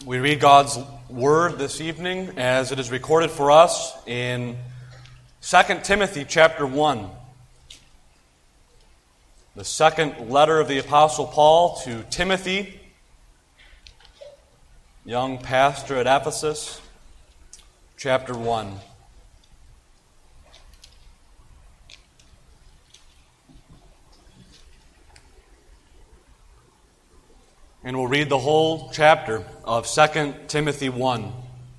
We read God's Word this evening as it is recorded for us in 2 Timothy chapter 1. The second letter of the Apostle Paul to Timothy, young pastor at Ephesus, chapter 1. And we'll read the whole chapter of 2 Timothy 1.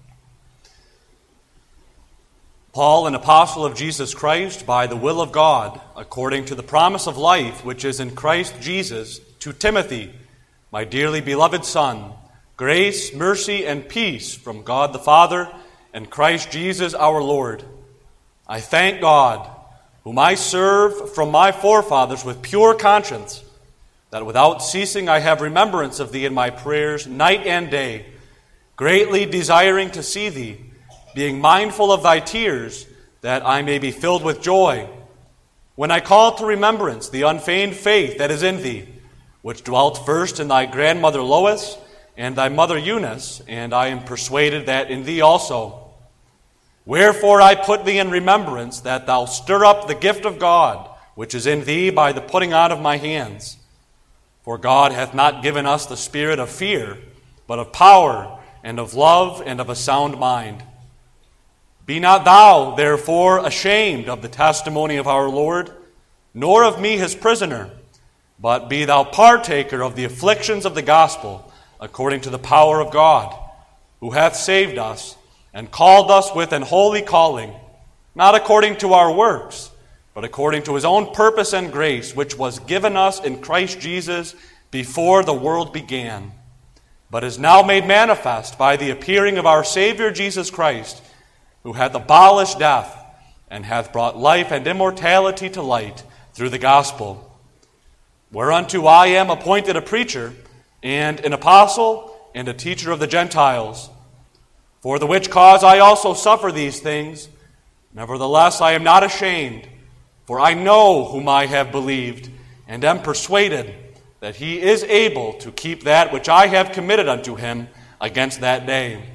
Paul, an apostle of Jesus Christ, by the will of God, according to the promise of life which is in Christ Jesus, to Timothy, my dearly beloved son, grace, mercy, and peace from God the Father and Christ Jesus our Lord. I thank God, whom I serve from my forefathers with pure conscience, that without ceasing I have remembrance of thee in my prayers night and day, greatly desiring to see thee, being mindful of thy tears, that I may be filled with joy. When I call to remembrance the unfeigned faith that is in thee, which dwelt first in thy grandmother Lois and thy mother Eunice, and I am persuaded that in thee also. Wherefore I put thee in remembrance, that thou stir up the gift of God, which is in thee by the putting on of my hands. For God hath not given us the spirit of fear, but of power, and of love, and of a sound mind. Be not thou, therefore, ashamed of the testimony of our Lord, nor of me his prisoner, but be thou partaker of the afflictions of the gospel, according to the power of God, who hath saved us, and called us with an holy calling, not according to our works, but according to his own purpose and grace, which was given us in Christ Jesus before the world began, but is now made manifest by the appearing of our Savior Jesus Christ, who hath abolished death, and hath brought life and immortality to light through the gospel, whereunto I am appointed a preacher, and an apostle, and a teacher of the Gentiles. For the which cause I also suffer these things. Nevertheless I am not ashamed, for I know whom I have believed, and am persuaded that he is able to keep that which I have committed unto him against that day.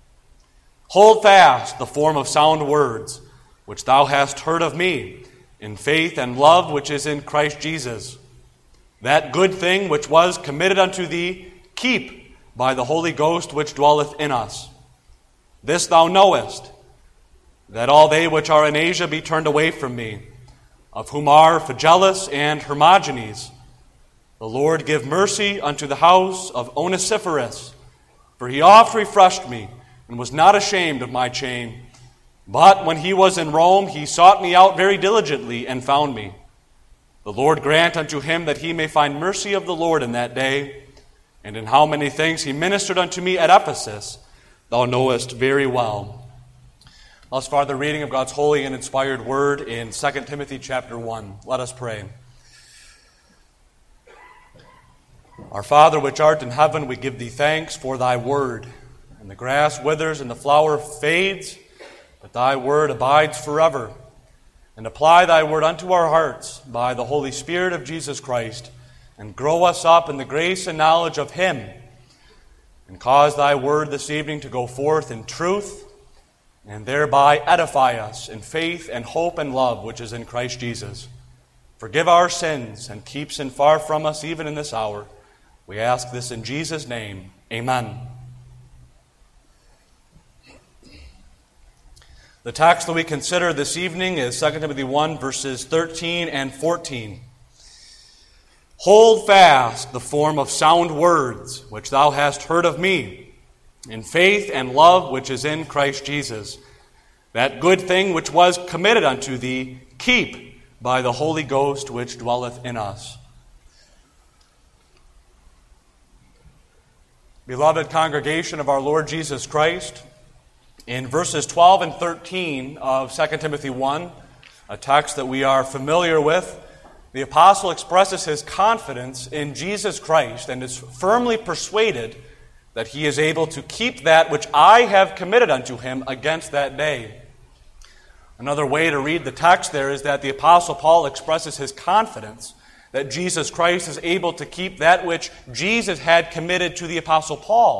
Hold fast the form of sound words, which thou hast heard of me, in faith and love which is in Christ Jesus. That good thing which was committed unto thee, keep by the Holy Ghost which dwelleth in us. This thou knowest, that all they which are in Asia be turned away from me, of whom are Phygellus and Hermogenes. The Lord give mercy unto the house of Onesiphorus, for he oft refreshed me, and was not ashamed of my chain. But when he was in Rome, he sought me out very diligently, and found me. The Lord grant unto him that he may find mercy of the Lord in that day. And in how many things he ministered unto me at Ephesus, thou knowest very well. Thus far, the reading of God's holy and inspired word in 2 Timothy chapter 1. Let us pray. Our Father, which art in heaven, we give thee thanks for thy word. And the grass withers and the flower fades, but thy word abides forever. And apply thy word unto our hearts by the Holy Spirit of Jesus Christ, and grow us up in the grace and knowledge of him. And cause thy word this evening to go forth in truth, and thereby edify us in faith and hope and love which is in Christ Jesus. Forgive our sins and keep sin far from us even in this hour. We ask this in Jesus' name. Amen. The text that we consider this evening is 2 Timothy 1, verses 13 and 14. Hold fast the form of sound words which thou hast heard of me, in faith and love which is in Christ Jesus. That good thing which was committed unto thee, keep by the Holy Ghost which dwelleth in us. Beloved congregation of our Lord Jesus Christ, in verses 12 and 13 of 2 Timothy 1, a text that we are familiar with, the apostle expresses his confidence in Jesus Christ and is firmly persuaded that he is able to keep that which I have committed unto him against that day. Another way to read the text there is that the Apostle Paul expresses his confidence that Jesus Christ is able to keep that which Jesus had committed to the Apostle Paul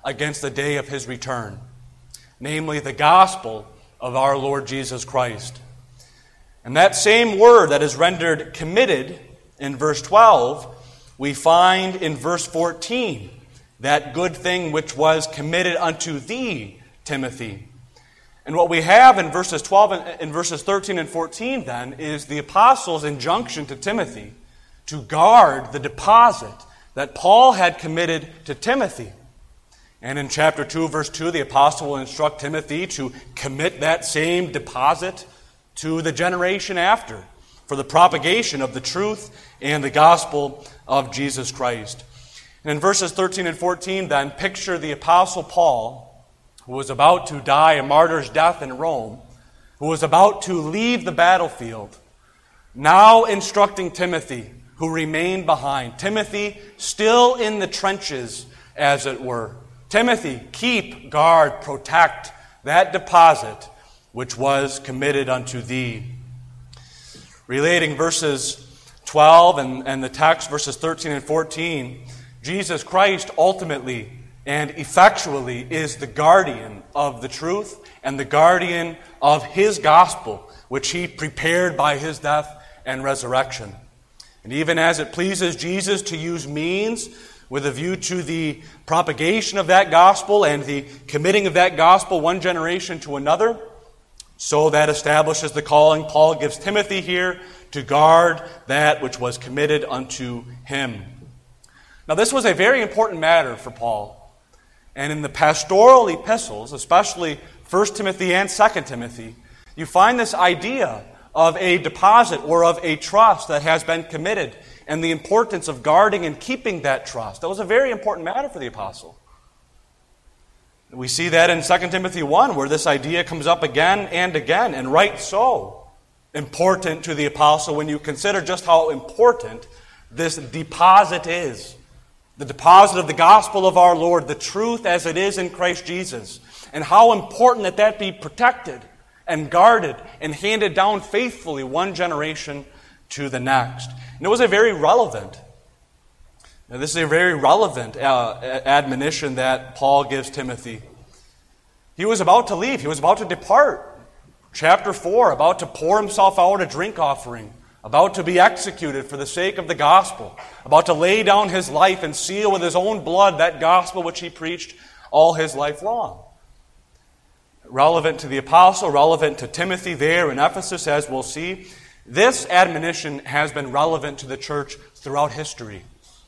against the day of his return, namely the gospel of our Lord Jesus Christ. And that same word that is rendered committed in verse 12, we find in verse 14, that good thing which was committed unto thee, Timothy. And what we have in verses 12 and in verses 13 and 14 then is the apostle's injunction to Timothy to guard the deposit that Paul had committed to Timothy. And in chapter 2, verse 2, the apostle will instruct Timothy to commit that same deposit to the generation after for the propagation of the truth and the gospel of Jesus Christ. And in verses 13 and 14, then, picture the apostle Paul, who was about to die a martyr's death in Rome, who was about to leave the battlefield, now instructing Timothy, who remained behind. Timothy, still in the trenches, as it were. Timothy, keep, guard, protect that deposit which was committed unto thee. Relating verses 12 and the text, verses 13 and 14, Jesus Christ ultimately and effectually is the guardian of the truth and the guardian of his gospel, which he prepared by his death and resurrection. And even as it pleases Jesus to use means with a view to the propagation of that gospel and the committing of that gospel one generation to another, so that establishes the calling Paul gives Timothy here to guard that which was committed unto him. Now, this was a very important matter for Paul. And in the pastoral epistles, especially 1 Timothy and 2 Timothy, you find this idea of a deposit or of a trust that has been committed and the importance of guarding and keeping that trust. That was a very important matter for the apostle. We see that in 2 Timothy 1, where this idea comes up again and again, and right so important to the apostle when you consider just how important this deposit is. The deposit of the gospel of our Lord, the truth as it is in Christ Jesus, and how important that be protected and guarded and handed down faithfully one generation to the next. And it was a very relevant, admonition that Paul gives Timothy. He was about to leave. He was about to depart. Chapter 4, about to pour himself out a drink offering, about to be executed for the sake of the gospel, about to lay down his life and seal with his own blood that gospel which he preached all his life long. Relevant to the apostle, relevant to Timothy there in Ephesus, as we'll see. This admonition has been relevant to the church throughout history.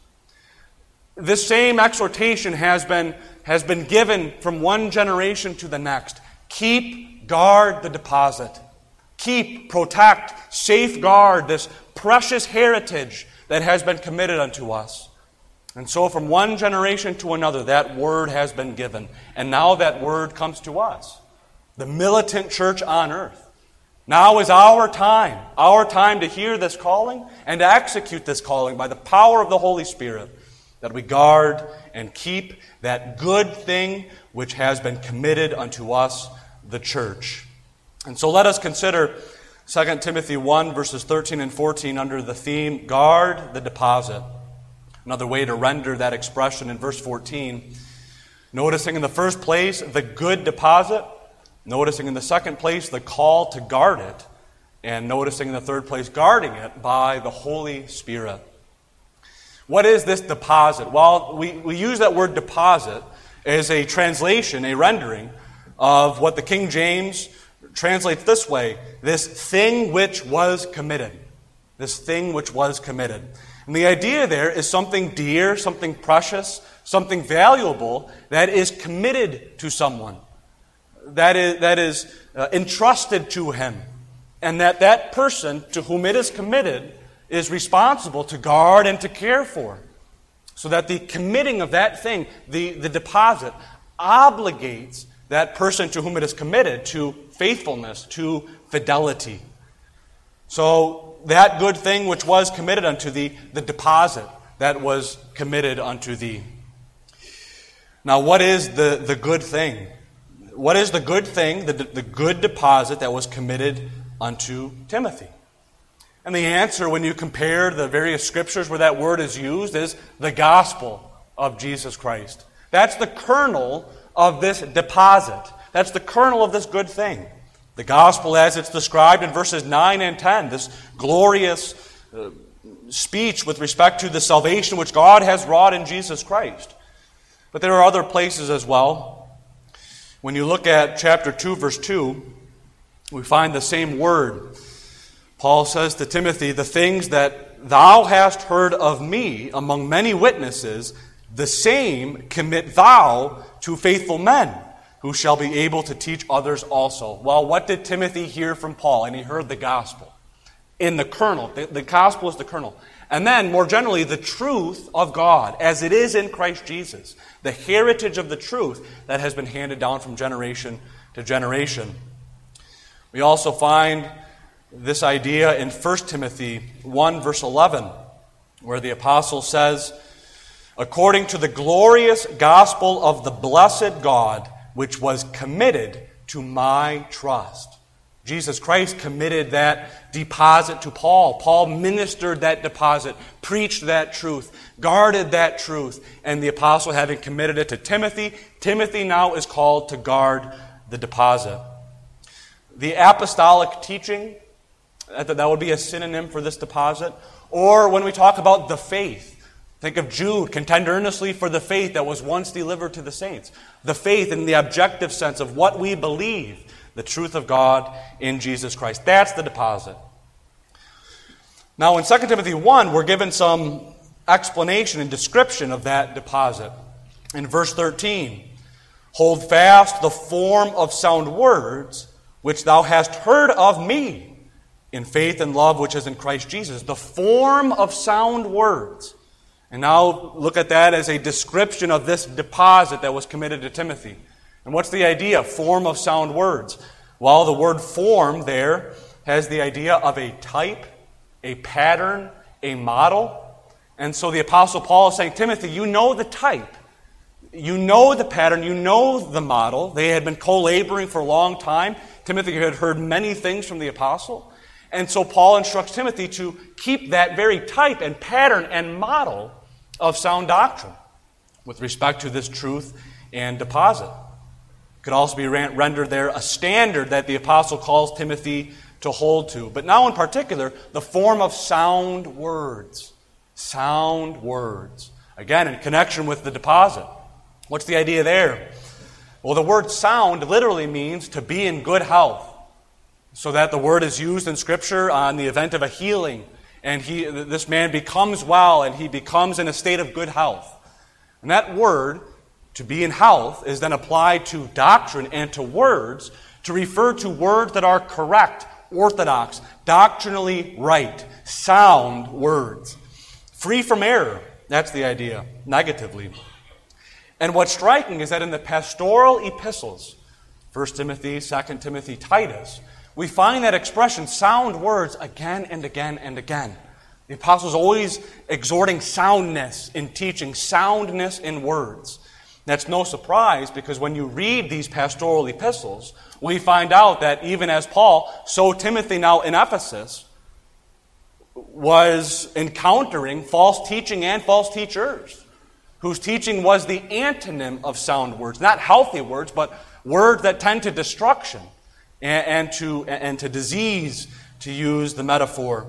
This same exhortation has been given from one generation to the next. Keep, guard the deposit. Keep, protect, safeguard this precious heritage that has been committed unto us. And so from one generation to another, that word has been given. And now that word comes to us, the militant church on earth. Now is our time to hear this calling and to execute this calling by the power of the Holy Spirit, that we guard and keep that good thing which has been committed unto us, the church. And so let us consider 2 Timothy 1, verses 13 and 14 under the theme, guard the deposit. Another way to render that expression in verse 14, noticing in the first place the good deposit, noticing in the second place the call to guard it, and noticing in the third place guarding it by the Holy Spirit. What is this deposit? Well, we use that word deposit as a translation, a rendering of what the King James translates this way, this thing which was committed. This thing which was committed. And the idea there is something dear, something precious, something valuable that is committed to someone, that is entrusted to him, and that person to whom it is committed is responsible to guard and to care for. So that the committing of that thing, the deposit, obligates that person to whom it is committed to faithfulness, to fidelity. So that good thing which was committed unto thee, the deposit that was committed unto thee. Now what is the good thing? What is the good thing, the good deposit that was committed unto Timothy? And the answer, when you compare the various scriptures where that word is used, is the gospel of Jesus Christ. That's the kernel of this deposit. That's the kernel of this good thing. The gospel as it's described in verses 9 and 10, this glorious speech with respect to the salvation which God has wrought in Jesus Christ. But there are other places as well. When you look at chapter 2, verse 2, we find the same word. Paul says to Timothy, "The things that thou hast heard of me among many witnesses, the same commit thou to faithful men, who shall be able to teach others also." Well, what did Timothy hear from Paul? And he heard the gospel. In the kernel. The gospel is the kernel. And then, more generally, the truth of God, as it is in Christ Jesus. The heritage of the truth that has been handed down from generation to generation. We also find this idea in 1 Timothy 1, verse 11, where the apostle says, "According to the glorious gospel of the blessed God, which was committed to my trust." Jesus Christ committed that deposit to Paul. Paul ministered that deposit, preached that truth, guarded that truth, and the apostle, having committed it to Timothy, Timothy now is called to guard the deposit. The apostolic teaching, that would be a synonym for this deposit. Or when we talk about the faith, think of Jude, "Contend earnestly for the faith that was once delivered to the saints." The faith in the objective sense of what we believe, the truth of God in Jesus Christ. That's the deposit. Now in 2 Timothy 1, we're given some explanation and description of that deposit. In verse 13, "Hold fast the form of sound words, which thou hast heard of me, in faith and love which is in Christ Jesus." The form of sound words. And now look at that as a description of this deposit that was committed to Timothy. And what's the idea? Form of sound words. Well, the word form there has the idea of a type, a pattern, a model. And so the Apostle Paul is saying, Timothy, you know the type. You know the pattern. You know the model. They had been co-laboring for a long time. Timothy had heard many things from the Apostle. And so Paul instructs Timothy to keep that very type and pattern and model of sound doctrine with respect to this truth and deposit. Could also be rendered there a standard that the apostle calls Timothy to hold to. But now in particular, the form of sound words. Sound words. Again, in connection with the deposit. What's the idea there? Well, the word sound literally means to be in good health. So that the word is used in Scripture on the event of a healing. And this man becomes well and he becomes in a state of good health. And that word, to be in health, is then applied to doctrine and to words to refer to words that are correct, orthodox, doctrinally right, sound words. Free from error, that's the idea, negatively. And what's striking is that in the pastoral epistles, 1 Timothy, 2 Timothy, Titus, we find that expression, sound words, again and again and again. The apostle's always exhorting soundness in teaching, soundness in words. That's no surprise because when you read these pastoral epistles, we find out that even as Paul, so Timothy now in Ephesus was encountering false teaching and false teachers whose teaching was the antonym of sound words, not healthy words, but words that tend to destruction and to disease, to use the metaphor.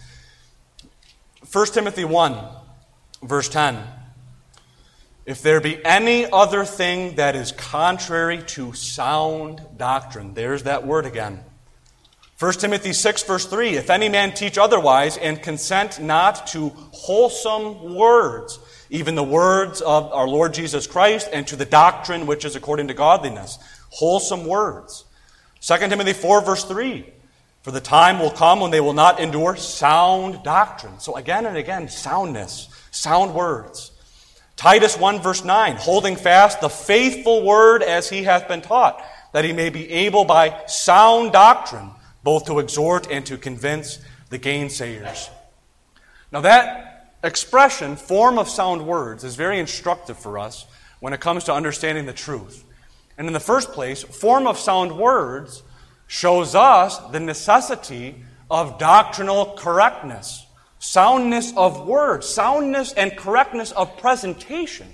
1 Timothy 1, verse 10. "If there be any other thing that is contrary to sound doctrine," there's that word again. 1 Timothy 6, verse 3, "If any man teach otherwise, and consent not to wholesome words, even the words of our Lord Jesus Christ, and to the doctrine which is according to godliness." Wholesome words. 2 Timothy 4, verse 3, "For the time will come when they will not endure sound doctrine." So again and again, soundness, sound words. Titus 1, verse 9, "Holding fast the faithful word as he hath been taught, that he may be able by sound doctrine both to exhort and to convince the gainsayers." Now that expression, form of sound words, is very instructive for us when it comes to understanding the truth. And in the first place, form of sound words shows us the necessity of doctrinal correctness. Soundness of words, soundness and correctness of presentation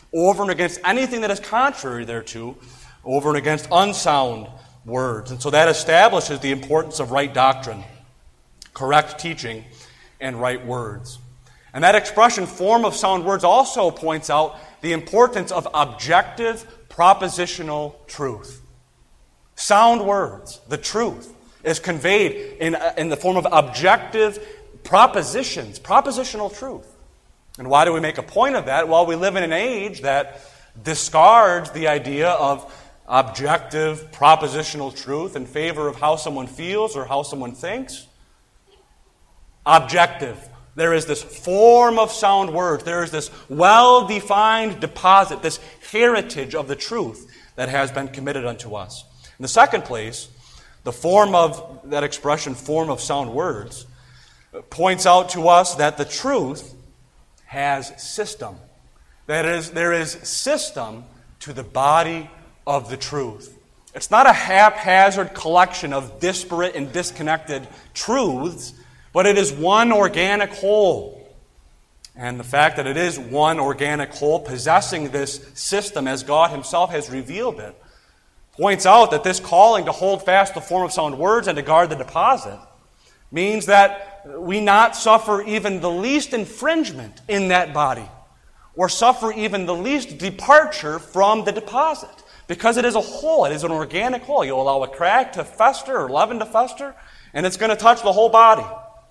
over and against anything that is contrary thereto, over and against unsound words. And so that establishes the importance of right doctrine, correct teaching, and right words. And that expression, form of sound words, also points out the importance of objective propositional truth. Sound words, the truth, is conveyed in the form of objective propositions, propositional truth. And why do we make a point of that? Well, we live in an age that discards the idea of objective propositional truth in favor of how someone feels or how someone thinks. Objective. There is this form of sound words. There is this well-defined deposit, this heritage of the truth that has been committed unto us. In the second place, the form of that expression, form of sound words, points out to us that the truth has system. That is, there is system to the body of the truth. It's not a haphazard collection of disparate and disconnected truths, but it is one organic whole. And the fact that it is one organic whole, possessing this system as God Himself has revealed it, points out that this calling to hold fast the form of sound words and to guard the deposit means that we not suffer even the least infringement in that body, or suffer even the least departure from the deposit, because it is a whole, it is an organic whole. You allow a crack to fester or leaven to fester, and it's going to touch the whole body.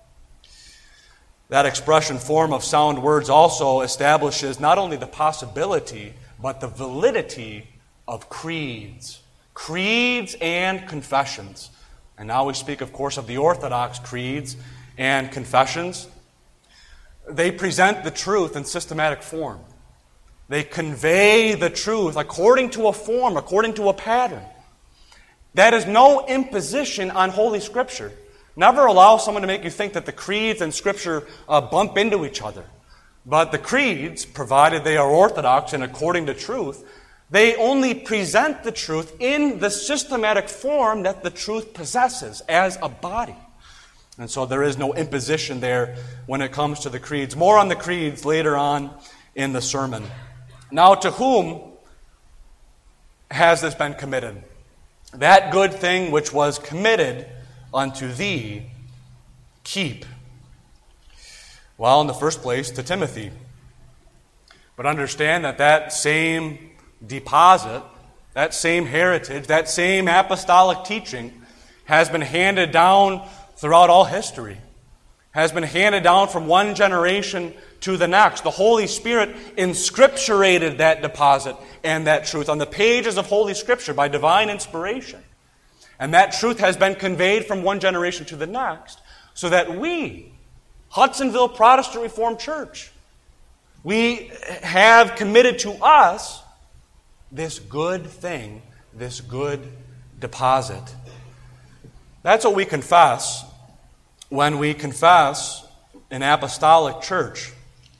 That expression, form of sound words, also establishes not only the possibility, but the validity of creeds. Creeds and confessions. And now we speak, of course, of the Orthodox creeds and confessions. They present the truth in systematic form. They convey the truth according to a form, according to a pattern. That is no imposition on Holy Scripture. Never allow someone to make you think that the creeds and Scripture bump into each other. But the creeds, provided they are orthodox and according to truth, they only present the truth in the systematic form that the truth possesses as a body. And so there is no imposition there when it comes to the creeds. More on the creeds later on in the sermon. Now, to whom has this been committed? That good thing which was committed unto thee, keep. Well, in the first place, to Timothy. But understand that that same deposit, that same heritage, that same apostolic teaching has been handed down throughout all history, has been handed down from one generation to the next. The Holy Spirit inscripturated that deposit and that truth on the pages of Holy Scripture by divine inspiration. And that truth has been conveyed from one generation to the next, so that we, Hudsonville Protestant Reformed Church, we have committed to us this good thing, this good deposit. That's what we confess when we confess an apostolic church.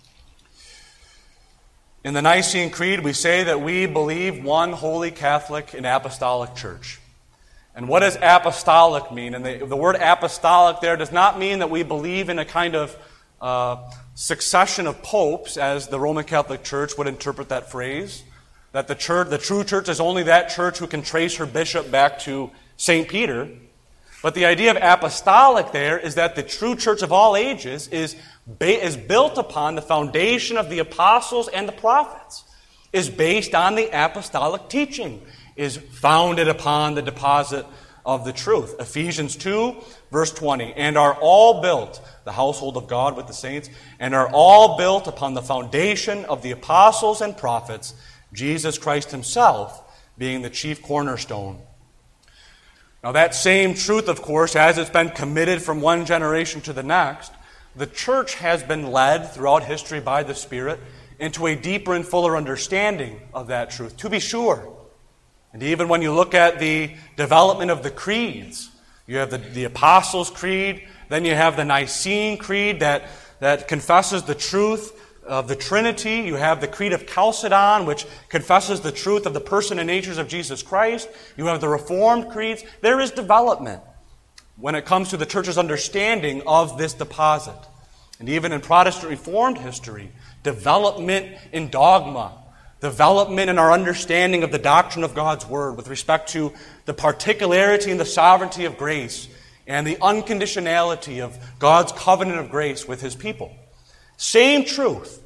In the Nicene Creed, we say that we believe one holy Catholic and apostolic church. And what does apostolic mean? And the word apostolic there does not mean that we believe in a kind of succession of popes, as the Roman Catholic Church would interpret that phrase. That the true church is only that church who can trace her bishop back to St. Peter. But the idea of apostolic there is that the true church of all ages is built upon the foundation of the apostles and the prophets, is based on the apostolic teaching, is founded upon the deposit of the truth. Ephesians 2, verse 20, and are all built, the household of God with the saints, and are all built upon the foundation of the apostles and prophets, Jesus Christ Himself being the chief cornerstone. Now that same truth, of course, as it's been committed from one generation to the next, the church has been led throughout history by the Spirit into a deeper and fuller understanding of that truth, to be sure. And even when you look at the development of the creeds, you have the Apostles' Creed, then you have the Nicene Creed that confesses the truth of the Trinity. You have the Creed of Chalcedon, which confesses the truth of the person and natures of Jesus Christ. You have the Reformed creeds. There is development when it comes to the church's understanding of this deposit. And even in Protestant Reformed history, development in dogma, development in our understanding of the doctrine of God's Word with respect to the particularity and the sovereignty of grace and the unconditionality of God's covenant of grace with His people. Same truth.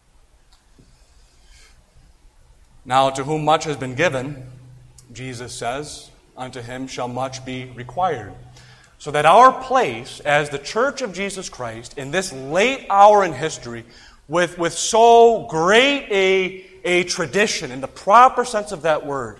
Now, to whom much has been given, Jesus says, unto him shall much be required. So that our place as the Church of Jesus Christ in this late hour in history, with so great a tradition in the proper sense of that word,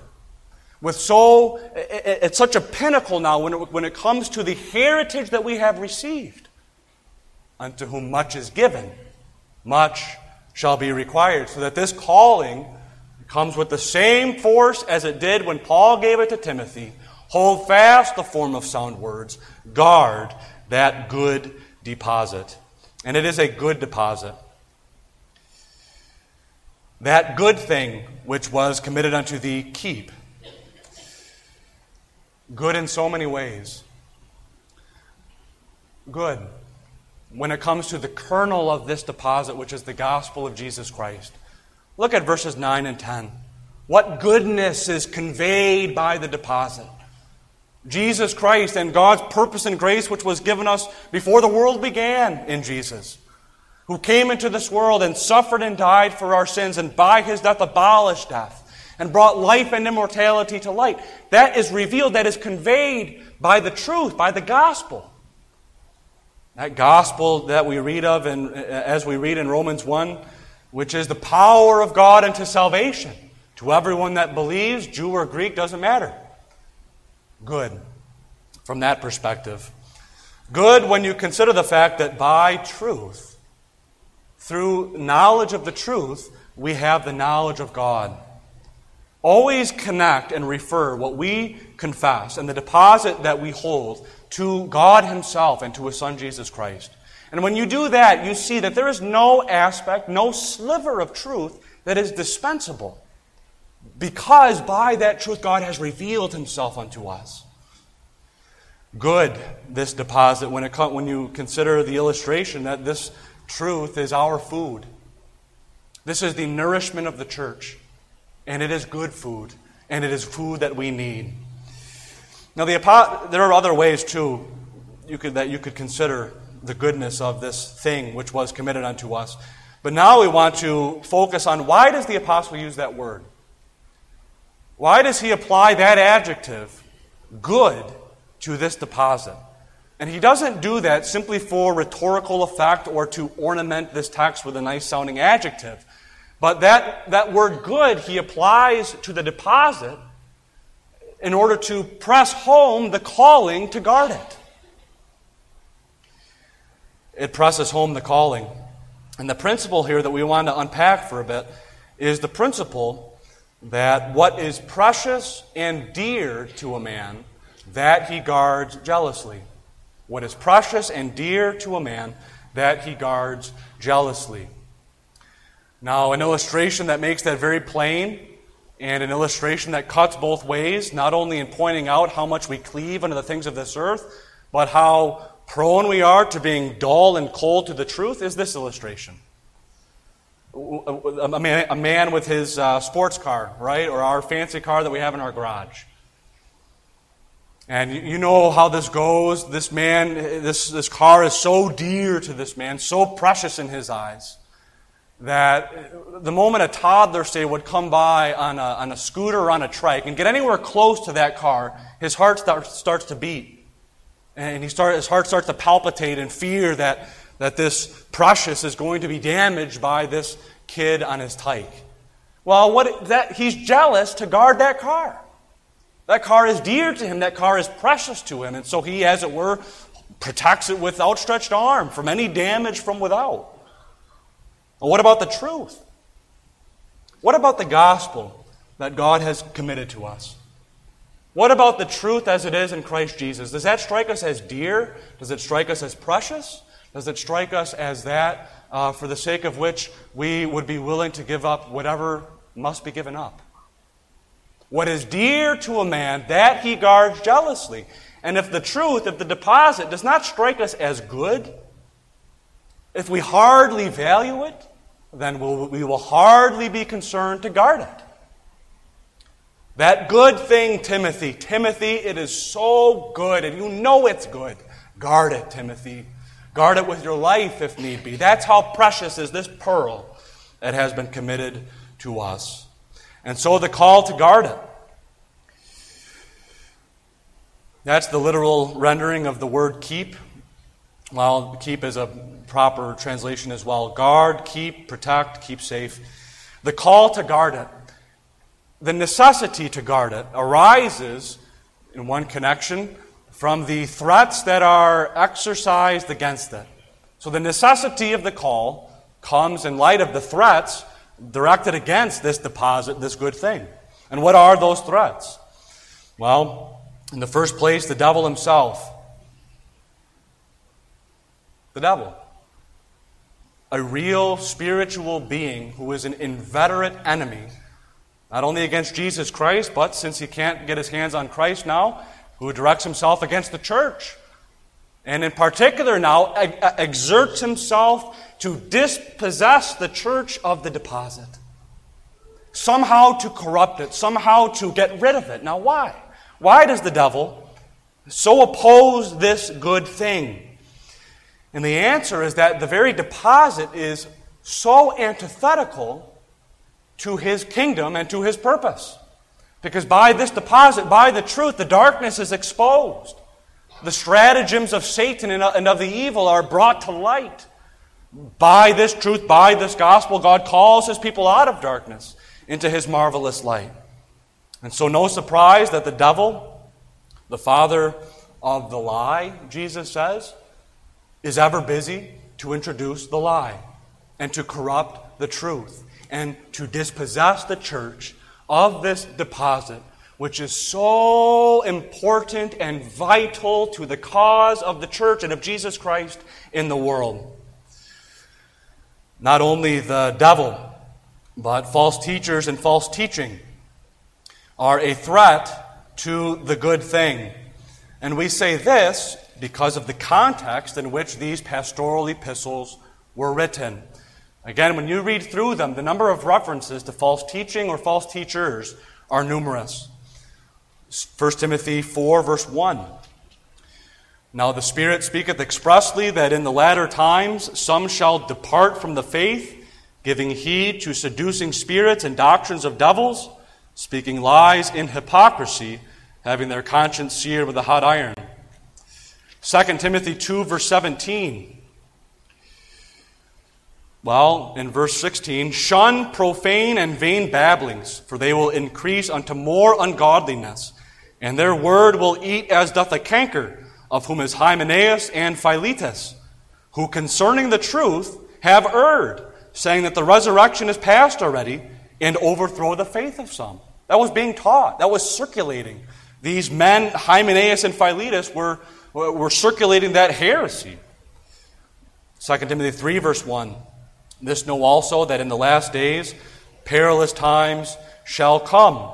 it's such a pinnacle now when it comes to the heritage that we have received. Unto whom much is given, much shall be required. So that this calling comes with the same force as it did when Paul gave it to Timothy. Hold fast the form of sound words. Guard that good deposit. And it is a good deposit. That good thing which was committed unto thee, keep. Good in so many ways. Good when it comes to the kernel of this deposit, which is the gospel of Jesus Christ. Look at verses 9 and 10. What goodness is conveyed by the deposit? Jesus Christ and God's purpose and grace which was given us before the world began in Jesus, who came into this world and suffered and died for our sins, and by His death abolished death and brought life and immortality to light. That is revealed, that is conveyed by the truth, by the gospel. That gospel that we read of, as we read in Romans 1, which is the power of God unto salvation to everyone that believes, Jew or Greek, doesn't matter. Good from that perspective. Good when you consider the fact that by truth, through knowledge of the truth, we have the knowledge of God. Always connect and refer what we confess and the deposit that we hold to God Himself and to His Son Jesus Christ. And when you do that, you see that there is no aspect, no sliver of truth that is dispensable. Because by that truth, God has revealed Himself unto us. Good, this deposit, when you consider the illustration that this truth is our food. This is the nourishment of the church. And it is good food. And it is food that we need. Now, there are other ways, too, that you could consider the goodness of this thing which was committed unto us. But now we want to focus on, why does the apostle use that word? Why does he apply that adjective, good, to this deposit? And he doesn't do that simply for rhetorical effect or to ornament this text with a nice sounding adjective. But that word good he applies to the deposit in order to press home the calling to guard it. It presses home the calling. And the principle here that we want to unpack for a bit is the principle that what is precious and dear to a man, that he guards jealously. What is precious and dear to a man, that he guards jealously. Now, an illustration that makes that very plain, and an illustration that cuts both ways, not only in pointing out how much we cleave unto the things of this earth, but how prone we are to being dull and cold to the truth, is this illustration. A man with his sports car, right? Or our fancy car that we have in our garage. And you know how this goes. This man, this car is so dear to this man, so precious in his eyes, that the moment a toddler, say, would come by on a scooter or on a trike and get anywhere close to that car, his heart starts to beat. And his heart starts to palpitate in fear that this precious is going to be damaged by this kid on his trike. Well, he's jealous to guard that car. That car is dear to him. That car is precious to him. And so he, as it were, protects it with outstretched arm from any damage from without. Well, what about the truth? What about the gospel that God has committed to us? What about the truth as it is in Christ Jesus? Does that strike us as dear? Does it strike us as precious? Does it strike us as that for the sake of which we would be willing to give up whatever must be given up? What is dear to a man, that he guards jealously. And if the truth, if the deposit does not strike us as good, if we hardly value it, then we will hardly be concerned to guard it. That good thing, Timothy. Timothy, it is so good, and you know it's good. Guard it, Timothy. Guard it with your life if need be. That's how precious is this pearl that has been committed to us. And so the call to guard it. That's the literal rendering of the word keep. Well, keep is a proper translation as well. Guard, keep, protect, keep safe. The call to guard it. The necessity to guard it arises, in one connection, from the threats that are exercised against it. So the necessity of the call comes in light of the threats directed against this deposit, this good thing. And what are those threats? Well, in the first place, the devil himself. The devil. A real spiritual being who is an inveterate enemy, not only against Jesus Christ, but since he can't get his hands on Christ now, who directs himself against the church. And in particular now, exerts himself to dispossess the church of the deposit. Somehow to corrupt it, somehow to get rid of it. Now why? Why does the devil so oppose this good thing? And the answer is that the very deposit is so antithetical to his kingdom and to his purpose. Because by this deposit, by the truth, the darkness is exposed. The stratagems of Satan and of the evil are brought to light. By this truth, by this gospel, God calls his people out of darkness into his marvelous light. And so no surprise that the devil, the father of the lie, Jesus says, is ever busy to introduce the lie and to corrupt the truth and to dispossess the church of this deposit, which is so important and vital to the cause of the church and of Jesus Christ in the world. Not only the devil, but false teachers and false teaching are a threat to the good thing. And we say this because of the context in which these pastoral epistles were written. Again, when you read through them, the number of references to false teaching or false teachers are numerous. 1 Timothy 4, verse 1. Now the Spirit speaketh expressly that in the latter times some shall depart from the faith, giving heed to seducing spirits and doctrines of devils, speaking lies in hypocrisy, having their conscience seared with a hot iron. 2 Timothy 2, verse 17. Well, in verse 16, shun profane and vain babblings, for they will increase unto more ungodliness, and their word will eat as doth a canker, of whom is Hymenaeus and Philetus, who concerning the truth have erred, saying that the resurrection is past already, and overthrow the faith of some. That was being taught. That was circulating. These men, Hymenaeus and Philetus, were circulating that heresy. 2 Timothy 3, verse 1. This know also that in the last days perilous times shall come.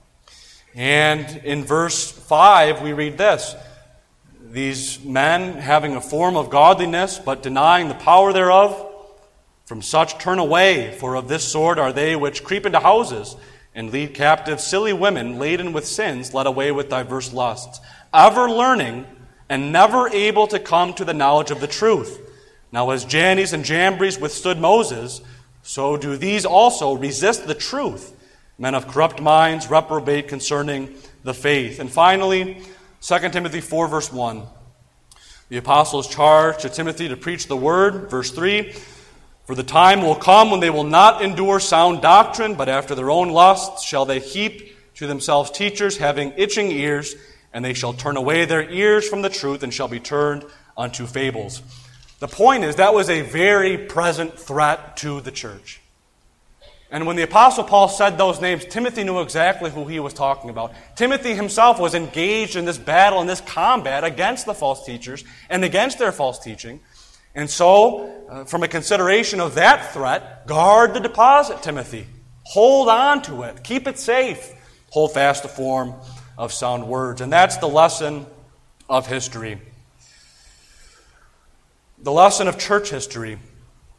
And in verse 5 we read this. These men having a form of godliness but denying the power thereof, from such turn away, for of this sort are they which creep into houses and lead captive silly women laden with sins, led away with diverse lusts, ever learning and never able to come to the knowledge of the truth. Now as Jannes and Jambres withstood Moses, so do these also resist the truth. Men of corrupt minds reprobate concerning the faith. And finally, 2 Timothy 4, verse 1. The apostle is charged to Timothy to preach the word. Verse 3. For the time will come when they will not endure sound doctrine, but after their own lusts shall they heap to themselves teachers having itching ears, and they shall turn away their ears from the truth and shall be turned unto fables. The point is, that was a very present threat to the church. And when the Apostle Paul said those names, Timothy knew exactly who he was talking about. Timothy himself was engaged in this battle, in this combat against the false teachers and against their false teaching. And so, from a consideration of that threat, guard the deposit, Timothy. Hold on to it. Keep it safe. Hold fast the form of sound words. And that's the lesson of history. The lesson of church history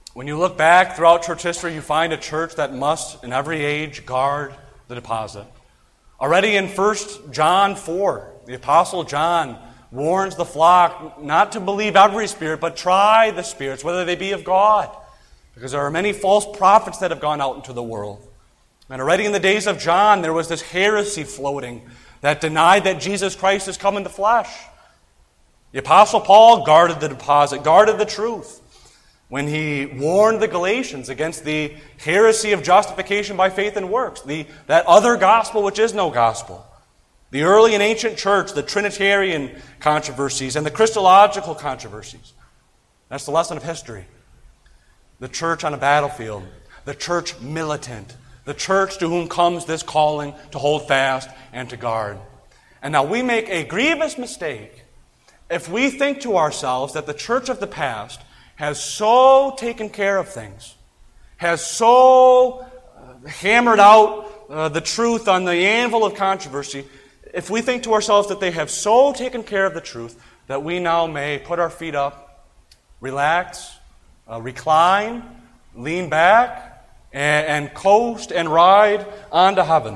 When you look back throughout church history, you find a church that must, in every age, guard the deposit. Already in 1 John 4, the Apostle John warns the flock not to believe every spirit, but try the spirits, whether they be of God. Because there are many false prophets that have gone out into the world. And already in the days of John, there was this heresy floating that denied that Jesus Christ has come in the flesh. The Apostle Paul guarded the deposit, guarded the truth, when he warned the Galatians against the heresy of justification by faith and works, that other gospel which is no gospel. The early and ancient church, the Trinitarian controversies, and the Christological controversies. That's the lesson of history. The church on a battlefield, the church militant, the church to whom comes this calling to hold fast and to guard. And now we make a grievous mistake if we think to ourselves that the church of the past has so taken care of things, has so hammered out the truth on the anvil of controversy, if we think to ourselves that they have so taken care of the truth that we now may put our feet up, relax, recline, lean back, and coast and ride on to heaven.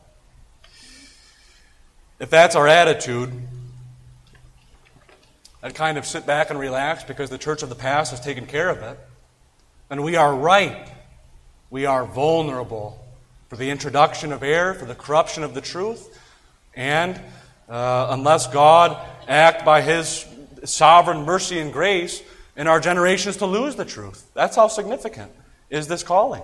If that's our attitude, I'd kind of sit back and relax because the church of the past has taken care of it. And we are ripe. We are vulnerable for the introduction of error, for the corruption of the truth. And unless God act by His sovereign mercy and grace in our generations to lose the truth. That's how significant is this calling.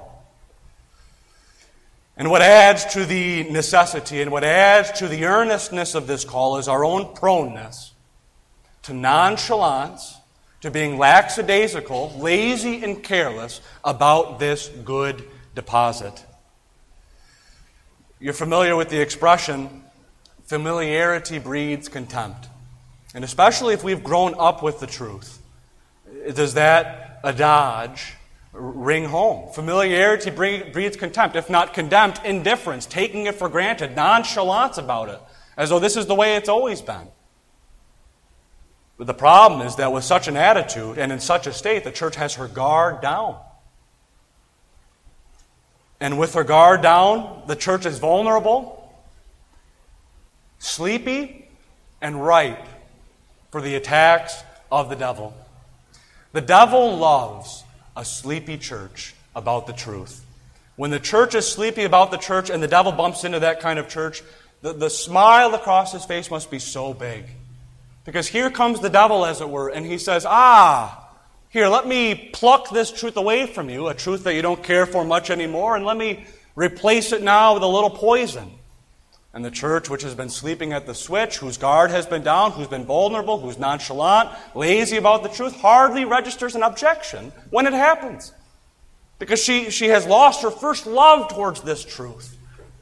And what adds to the necessity and what adds to the earnestness of this call is our own proneness to nonchalance, to being lackadaisical, lazy, and careless about this good deposit. You're familiar with the expression, familiarity breeds contempt. And especially if we've grown up with the truth, does that adage ring home? Familiarity breeds contempt, if not condemned, indifference, taking it for granted, nonchalance about it, as though this is the way it's always been. But the problem is that with such an attitude and in such a state, the church has her guard down. And with her guard down, the church is vulnerable, sleepy, and ripe for the attacks of the devil. The devil loves a sleepy church about the truth. When the church is sleepy about the church and the devil bumps into that kind of church, the smile across his face must be so big. Because here comes the devil, as it were, and he says, here, let me pluck this truth away from you, a truth that you don't care for much anymore, and let me replace it now with a little poison. And the church, which has been sleeping at the switch, whose guard has been down, who's been vulnerable, who's nonchalant, lazy about the truth, hardly registers an objection when it happens. Because she has lost her first love towards this truth.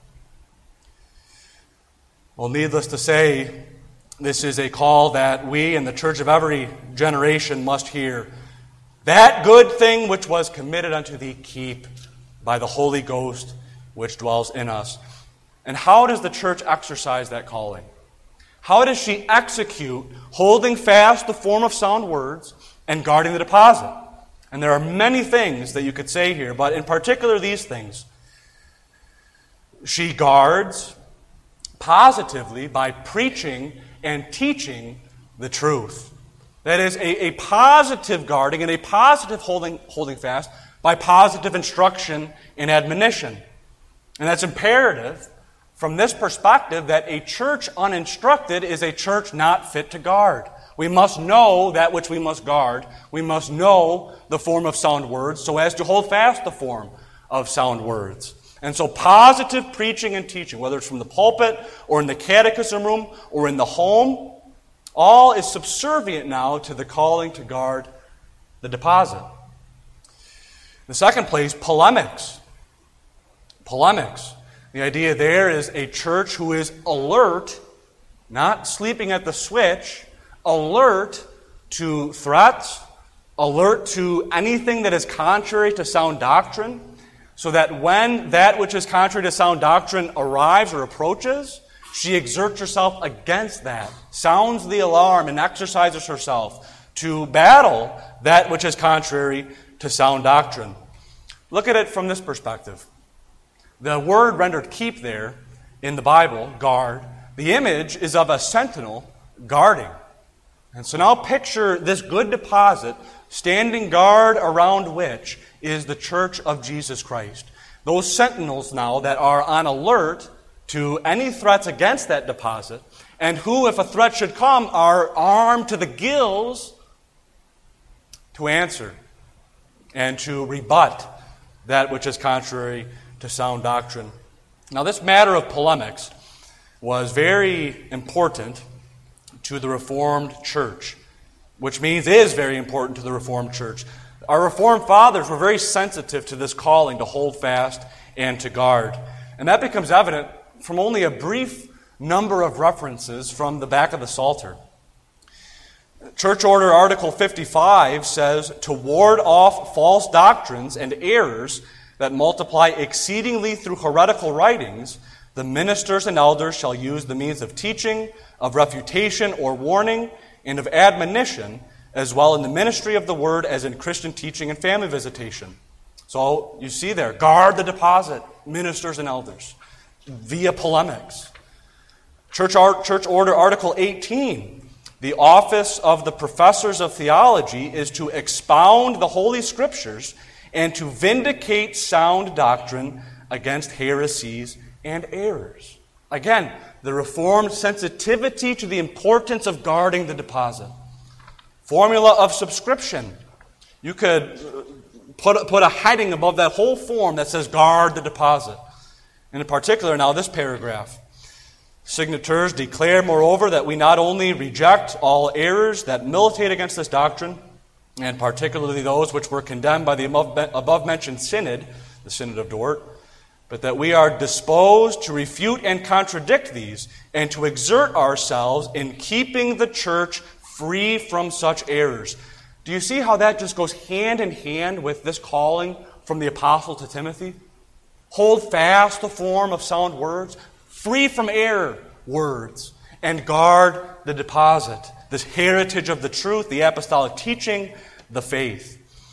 Well, needless to say, this is a call that we in the church of every generation must hear. That good thing which was committed unto thee, keep by the Holy Ghost which dwells in us. And how does the church exercise that calling? How does she execute holding fast the form of sound words and guarding the deposit? And there are many things that you could say here, but in particular these things. She guards positively by preaching and teaching the truth. That is a positive guarding and a positive holding fast by positive instruction and admonition. And that's imperative from this perspective that a church uninstructed is a church not fit to guard. We must know that which we must guard. We must know the form of sound words so as to hold fast the form of sound words. And so positive preaching and teaching, whether it's from the pulpit or in the catechism room or in the home, all is subservient now to the calling to guard the deposit. In the second place, polemics. Polemics. The idea there is a church who is alert, not sleeping at the switch, alert to threats, alert to anything that is contrary to sound doctrine, so that when that which is contrary to sound doctrine arrives or approaches, she exerts herself against that, sounds the alarm, and exercises herself to battle that which is contrary to sound doctrine. Look at it from this perspective. The word rendered keep there in the Bible, guard, the image is of a sentinel guarding. And so now picture this good deposit standing guard around which is the church of Jesus Christ. Those sentinels now that are on alert to any threats against that deposit, and who, if a threat should come, are armed to the gills to answer and to rebut that which is contrary to sound doctrine. Now, this matter of polemics was very important to the Reformed Church, which means is very important to the Reformed Church. Our Reformed fathers were very sensitive to this calling to hold fast and to guard. And that becomes evident from only a brief number of references from the back of the Psalter. Church Order Article 55 says, to ward off false doctrines and errors that multiply exceedingly through heretical writings, the ministers and elders shall use the means of teaching, of refutation or warning, and of admonition, as well in the ministry of the word as in Christian teaching and family visitation. So you see there, guard the deposit, ministers and elders, via polemics. Church Order Article 18, the office of the professors of theology is to expound the Holy Scriptures and to vindicate sound doctrine against heresies and errors. Again, the Reformed sensitivity to the importance of guarding the deposit. Formula of subscription. You could put a heading above that whole form that says guard the deposit. And in particular, now this paragraph. Signatures declare, moreover, that we not only reject all errors that militate against this doctrine, and particularly those which were condemned by the above-mentioned synod, the Synod of Dort, but that we are disposed to refute and contradict these, and to exert ourselves in keeping the church free from such errors. Do you see how that just goes hand in hand with this calling from the apostle to Timothy? Hold fast the form of sound words, free from error words, and guard the deposit, this heritage of the truth, the apostolic teaching, the faith.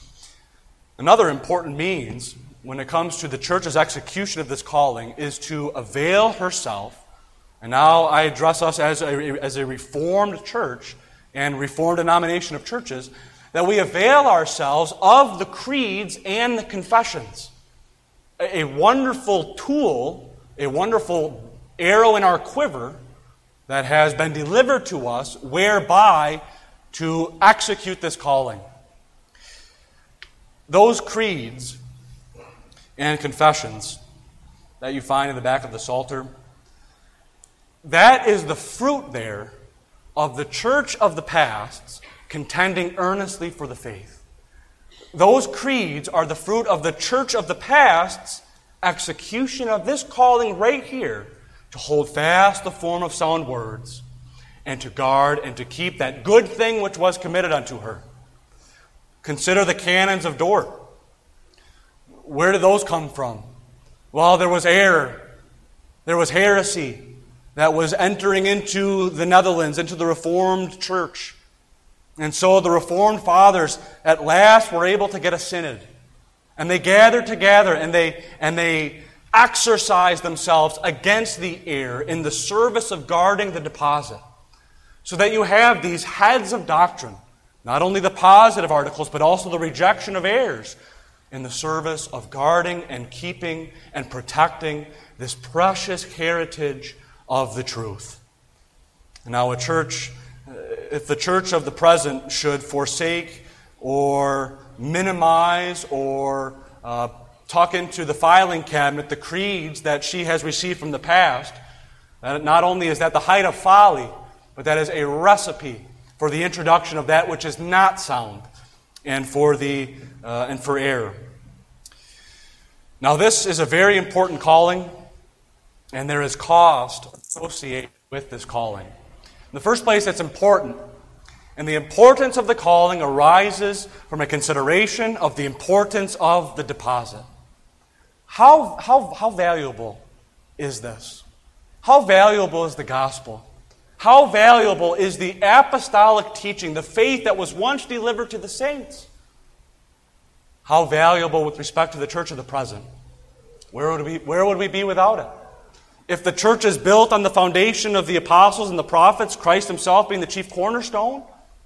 Another important means when it comes to the church's execution of this calling is to avail herself, and now I address us as a Reformed church and Reformed denomination of churches, that we avail ourselves of the creeds and the confessions. A wonderful tool, a wonderful arrow in our quiver that has been delivered to us whereby to execute this calling. Those creeds and confessions that you find in the back of the Psalter, that is the fruit there of the church of the past contending earnestly for the faith. Those creeds are the fruit of the church of the past's execution of this calling right here to hold fast the form of sound words and to guard and to keep that good thing which was committed unto her. Consider the canons of Dort. Where did those come from? Well, there was error. There was heresy that was entering into the Netherlands, into the Reformed Church. And so the Reformed Fathers at last were able to get a synod. And they gathered together and they exercised themselves against the error in the service of guarding the deposit. So that you have these heads of doctrine, not only the positive articles, but also the rejection of errors in the service of guarding and keeping and protecting this precious heritage of the truth. Now, a church, if the church of the present should forsake or minimize or tuck into the filing cabinet the creeds that she has received from the past, not only is that the height of folly, but that is a recipe for the introduction of that which is not sound and for error. Now, this is a very important calling, and there is cost associated with this calling. In the first place, it's important. And the importance of the calling arises from a consideration of the importance of the deposit. How valuable is this? How valuable is the gospel? How valuable is the apostolic teaching, the faith that was once delivered to the saints? How valuable with respect to the church of the present. Where would we be without it? If the church is built on the foundation of the apostles and the prophets, Christ himself being the chief cornerstone,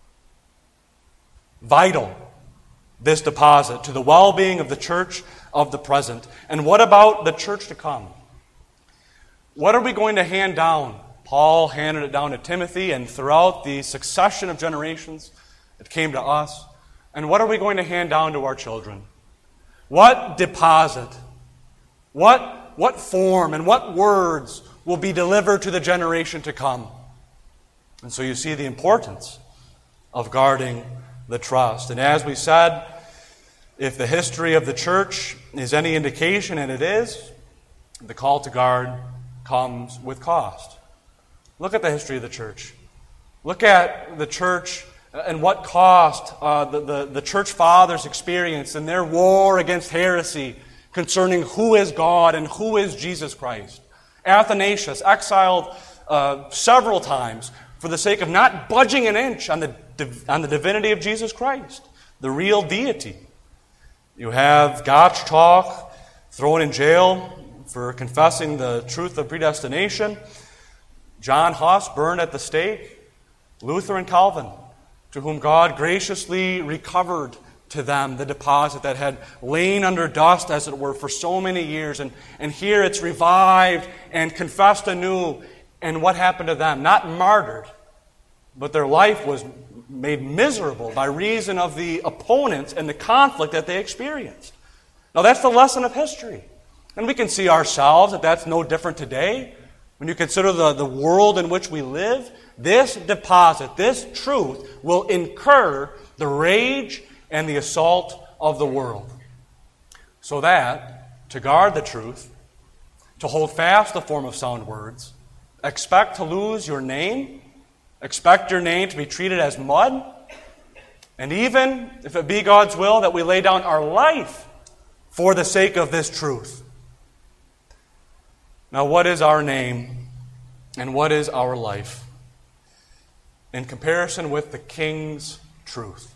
vital, this deposit to the well-being of the church of the present. And what about the church to come? What are we going to hand down? Paul handed it down to Timothy, and throughout the succession of generations, it came to us. And what are we going to hand down to our children? What deposit? What form and what words will be delivered to the generation to come? And so you see the importance of guarding the trust. And as we said, if the history of the church is any indication, and it is, the call to guard comes with cost. Look at the history of the church. Look at the church and what cost the church fathers experienced in their war against heresy concerning who is God and who is Jesus Christ. Athanasius, exiled several times for the sake of not budging an inch on the divinity of Jesus Christ, the real deity. You have Gottschalk thrown in jail for confessing the truth of predestination. John Huss burned at the stake. Luther and Calvin, to whom God graciously recovered to them the deposit that had lain under dust, as it were, for so many years. And here it's revived and confessed anew. And what happened to them? Not martyred, but their life was made miserable by reason of the opponents and the conflict that they experienced. Now that's the lesson of history. And we can see ourselves that that's no different today. When you consider the world in which we live, this deposit, this truth, will incur the rage and the assault of the world. So that, to guard the truth, to hold fast the form of sound words, expect to lose your name, expect your name to be treated as mud, and even, if it be God's will, that we lay down our life for the sake of this truth. Now, what is our name and what is our life in comparison with the King's truth?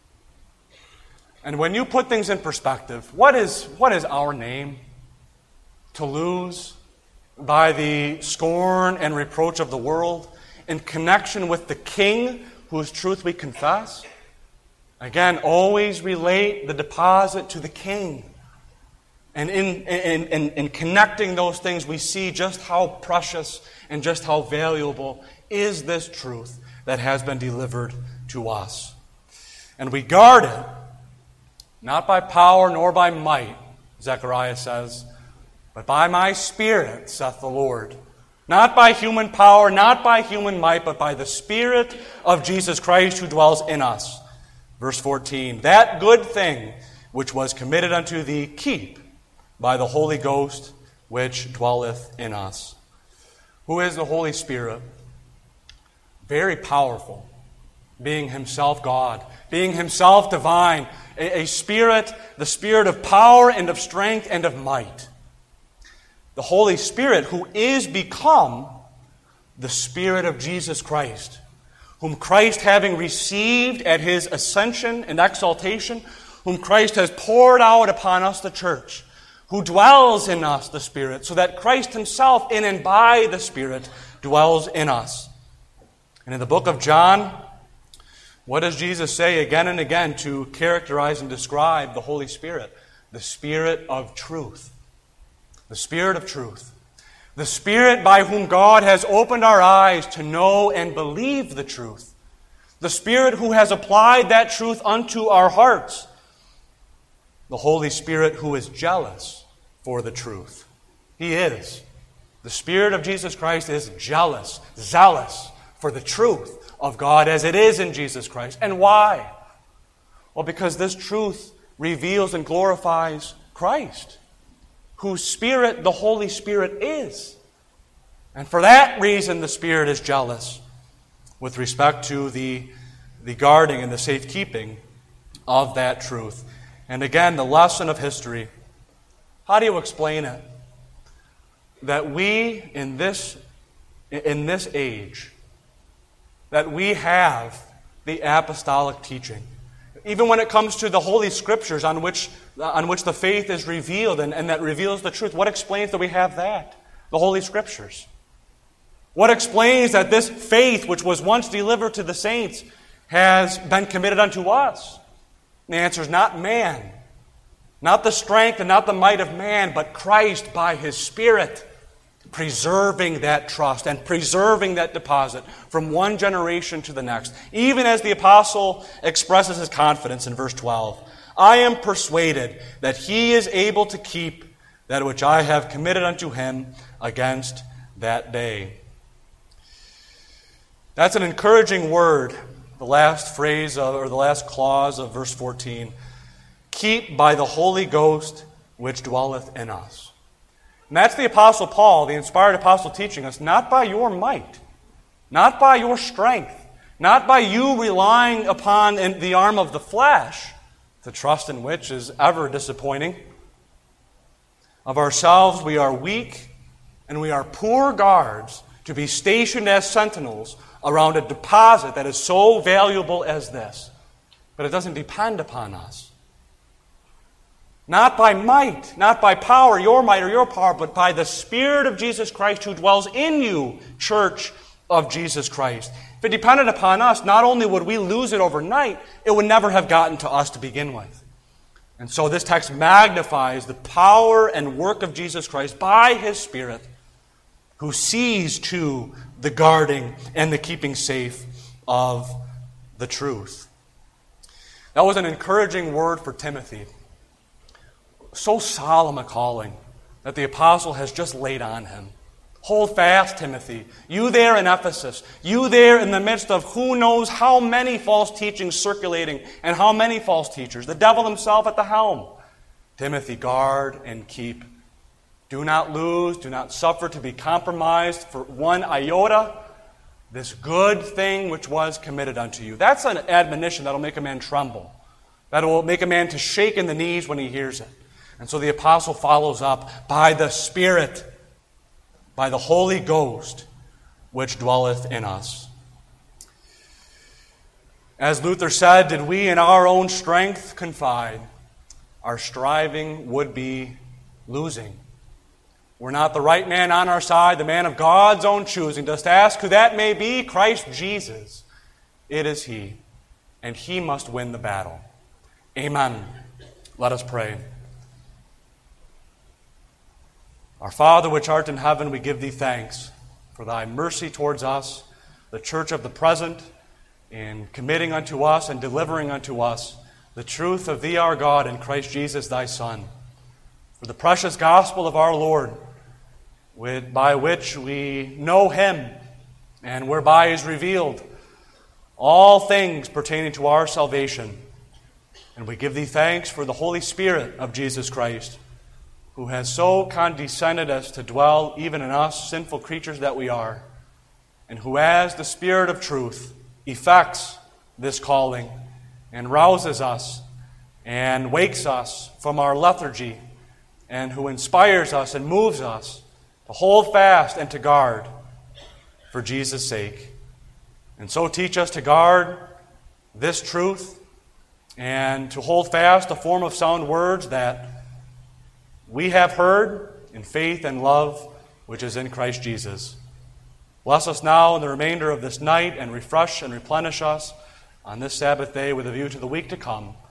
And when you put things in perspective, what is our name to lose by the scorn and reproach of the world in connection with the King whose truth we confess? Again, always relate the deposit to the King. And in connecting those things, we see just how precious and just how valuable is this truth that has been delivered to us. And we guard it, not by power nor by might, Zechariah says, but by my Spirit, saith the Lord. Not by human power, not by human might, but by the Spirit of Jesus Christ who dwells in us. Verse 14, that good thing which was committed unto thee, keep by the Holy Ghost which dwelleth in us. Who is the Holy Spirit? Very powerful, being himself God, being himself divine, a spirit, the spirit of power and of strength and of might. The Holy Spirit, who is become the Spirit of Jesus Christ, whom Christ, having received at his ascension and exaltation, whom Christ has poured out upon us, the church, who dwells in us, the Spirit, so that Christ himself, in and by the Spirit, dwells in us. And in the book of John, what does Jesus say again and again to characterize and describe the Holy Spirit? The Spirit of truth. The Spirit of truth. The Spirit by whom God has opened our eyes to know and believe the truth. The Spirit who has applied that truth unto our hearts. The Holy Spirit who is jealous for the truth. He is. The Spirit of Jesus Christ is jealous, zealous for the truth of God as it is in Jesus Christ. And why? Well, because this truth reveals and glorifies Christ, whose Spirit the Holy Spirit is. And for that reason, the Spirit is jealous with respect to the guarding and the safekeeping of that truth. And again, the lesson of history, how do you explain it? That we, in this age, that we have the apostolic teaching. even when it comes to the Holy Scriptures on which the faith is revealed and that reveals the truth. What explains that we have that? The Holy Scriptures. What explains that this faith, which was once delivered to the saints, has been committed unto us? And the answer is not man, not the strength and not the might of man, but Christ by His Spirit, preserving that trust and preserving that deposit from one generation to the next. Even as the apostle expresses his confidence in verse 12, I am persuaded that He is able to keep that which I have committed unto Him against that day. That's an encouraging word, the last phrase or the last clause of verse 14. Keep by the Holy Ghost which dwelleth in us. And that's the Apostle Paul, the inspired apostle, teaching us, not by your might, not by your strength, not by you relying upon the arm of the flesh, the trust in which is ever disappointing. Of ourselves we are weak, and we are poor guards to be stationed as sentinels around a deposit that is so valuable as this. But it doesn't depend upon us. Not by might, not by power, your might or your power, but by the Spirit of Jesus Christ who dwells in you, church of Jesus Christ. If it depended upon us, not only would we lose it overnight, it would never have gotten to us to begin with. And so this text magnifies the power and work of Jesus Christ by His Spirit, who sees to the guarding and the keeping safe of the truth. That was an encouraging word for Timothy. So solemn a calling that the apostle has just laid on him. Hold fast, Timothy. You there in Ephesus. You there in the midst of who knows how many false teachings circulating and how many false teachers. The devil himself at the helm. Timothy, guard and keep. Do not lose, do not suffer to be compromised for one iota. This good thing which was committed unto you. That's an admonition that will make a man tremble. That will make a man to shake in the knees when he hears it. And so the apostle follows up by the Spirit, by the Holy Ghost, which dwelleth in us. As Luther said, did we in our own strength confide, our striving would be losing. We're not the right man on our side, the man of God's own choosing. Just ask who that may be, Christ Jesus. It is He, and He must win the battle. Amen. Let us pray. Our Father, which art in heaven, we give Thee thanks for Thy mercy towards us, the church of the present, in committing unto us and delivering unto us the truth of Thee, our God, and Christ Jesus, Thy Son, for the precious gospel of our Lord, by which we know Him and whereby is revealed all things pertaining to our salvation. And we give Thee thanks for the Holy Spirit of Jesus Christ, who has so condescended as to dwell even in us, sinful creatures that we are, and who, as the Spirit of truth, effects this calling and rouses us and wakes us from our lethargy, and who inspires us and moves us to hold fast and to guard for Jesus' sake. And so teach us to guard this truth and to hold fast a form of sound words that we have heard in faith and love, which is in Christ Jesus. Bless us now in the remainder of this night and refresh and replenish us on this Sabbath day with a view to the week to come.